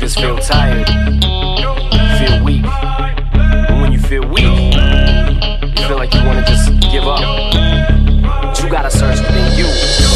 niggas feel tired, feel weak. And when you feel weak, you feel like you wanna just give up. But you gotta search within you.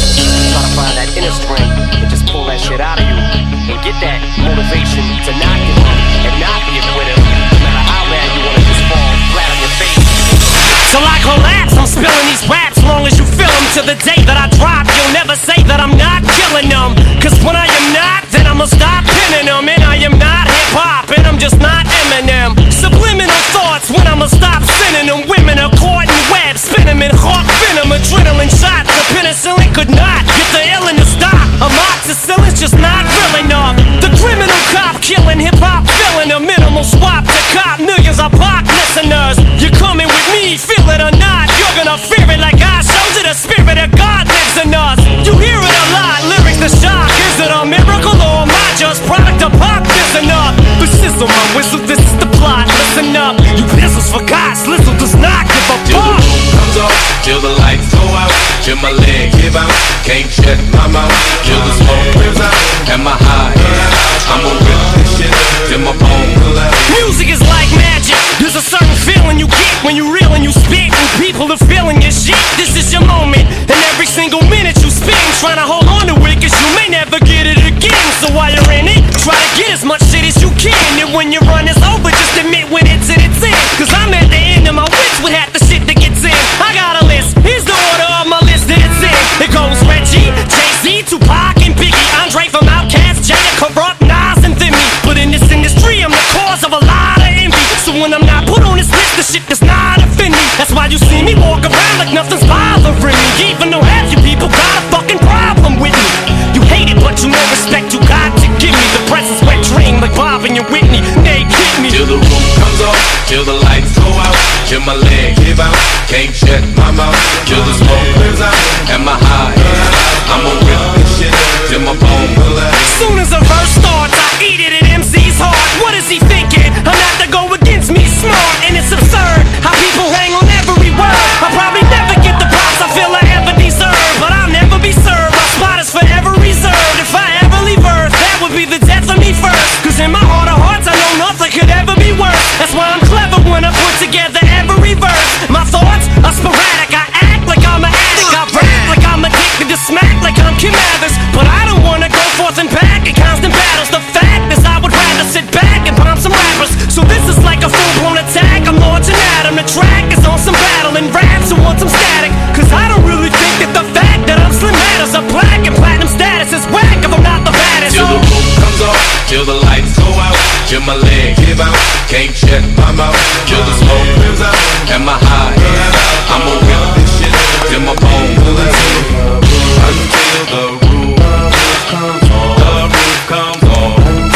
Try to find that inner strength and just pull that shit out of you. And get that motivation to not give up and not be a quitter. No matter how bad you wanna just fall flat on your face. Till I collapse, I'm spilling these raps. Long as you feel them, to the day that I drop, you'll never say that I'm not killing them. Cause when I am not, then I'ma stop pinning them. And I am not hip-hop, and I'm just not Eminem. Subliminal thoughts when I'ma stop sending them. Women are caught in webs, spin them in hawk venom. Adrenaline shots, the penicillin could not get the illin to stop. Amoxicillin's just not real enough. The criminal cop killing hip-hop, filling a minimal swap to cop millions of pop listeners. You're coming with me, feel it or not, you're gonna fear it like I showed you. The spirit of God lives in us. You hear it a lot, lyrics to shock. Is it a miracle or am I just product of pop? Listen up, the sizzle, my whistle, this is the plot. Listen up, you pistols for God, Slizzle does not give a Till fuck. the roof comes off, till the lights go out, till my leg give out, can't shut my mouth, till the smoke clears out, and my high I'ma rip this shit till my bones collapse. Music is like magic. There's a certain feeling you get when you reel and you spit, and people are feeling your shit. This is your moment, and every single minute you spend trying to hold on to it, cause you may never get it again. So while you're in it, try to get as much shit as you can. And when your run is over, just admit when it's in its end. Cause I'm at the end of my wits with half the shit that gets in. I got a list, here's the order of my list that it's in. It goes Reggie, Jay-Z, Tupac, and Biggie, Andre from Outkast, Jay, Corrupt, Nas, and Thimmy. But in this industry, I'm the cause of a lot of envy. So when I'm not put on this list, the shit does not offend me. That's why you see me walk around like nothing's bothering me. Even though half you people got a fucking problem with me. You hate it, but you know respect you got to give me. The press is wet dream like Bob and your Whitney. They get me. Till the roof comes off, till the lights go out, till my leg give out, can't shut my mouth, till the smoke clears out, and my high I'ma rip this shit till my bones collapse. Soon as a verse starts, I eat it at MC's heart. What is he thinking? I'm not to go against me, smart, and it's absurd how people hang on every word. I'll probably never get the props I feel I ever deserve, but I'll never be served. My spot is forever reserved. If I ever leave Earth, that would be the death of me first. Cause in my heart of hearts, I know nothing could ever be worse. That's why I'm clever when I put together every verse. My thoughts are sporadic. I act like I'm an addict. I rap like I'm addicted to smack like I'm Kim Mathers. But I don't wanna go forth and back in constant battles. The fact is I would rather sit back and palm some rappers. So this is like a full-blown attack. I'm launching at him. The track is on some battle and raps who want some static. Cause I don't really think that the fact that I'm slim matters. A black and platinum status is whack if I'm not the baddest. Till the roof comes off, till the lights go out, till my leg give out, can't shut my mouth, till the smoke clears out, and my high I'ma rip this shit till my bones collapse. Until the roof comes off, the roof comes off,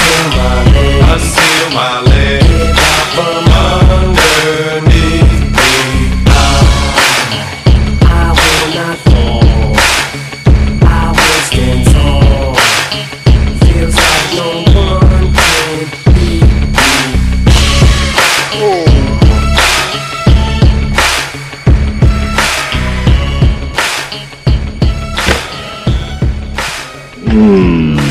until my leg from underneath me. I will not fall, I will stand tall. Feels like no one can beat me.